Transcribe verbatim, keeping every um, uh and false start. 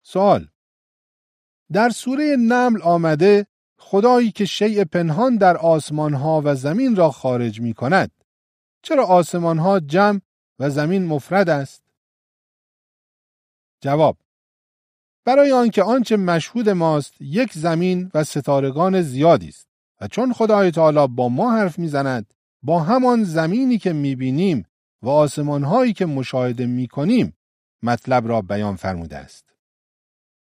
سوال: در سوره نمل آمده خدایی که شیء پنهان در آسمانها و زمین را خارج می کند. چرا آسمانها جمع و زمین مفرد است؟ جواب: برای آنکه آنچه مشهود ماست یک زمین و ستارگان زیادی است و چون خدای تعالی با ما حرف میزند با همان زمینی که میبینیم و آسمانهایی که مشاهده میکنیم مطلب را بیان فرموده است.